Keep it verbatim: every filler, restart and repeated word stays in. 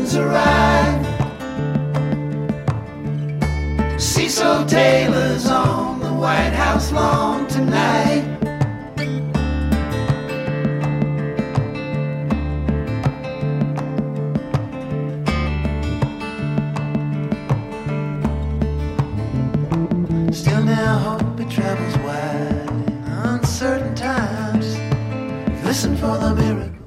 curtains arrive. Cecil Taylor's on the White House lawn tonight. Still now hope it travels wide in uncertain times. Listen for the miracle